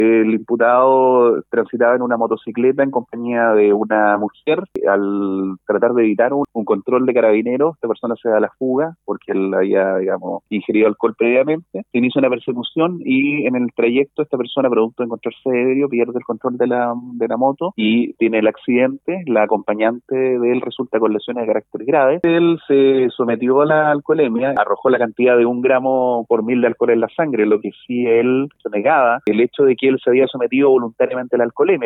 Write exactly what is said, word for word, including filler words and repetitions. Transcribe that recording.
El imputado transitaba en una motocicleta en compañía de una mujer. Al tratar de evitar un, un control de carabineros, esta persona se da a la fuga porque él había, digamos, ingerido alcohol previamente. Se inicia una persecución y en el trayecto esta persona, producto de encontrarse ebrio, pierde el control de la, de la moto y tiene el accidente. La acompañante de él resulta con lesiones de carácter grave. Él se sometió a la alcoholemia, arrojó la cantidad de un gramo por mil de alcohol en la sangre, lo que sí él se negaba el hecho de que él se había sometido voluntariamente a la alcoholemia.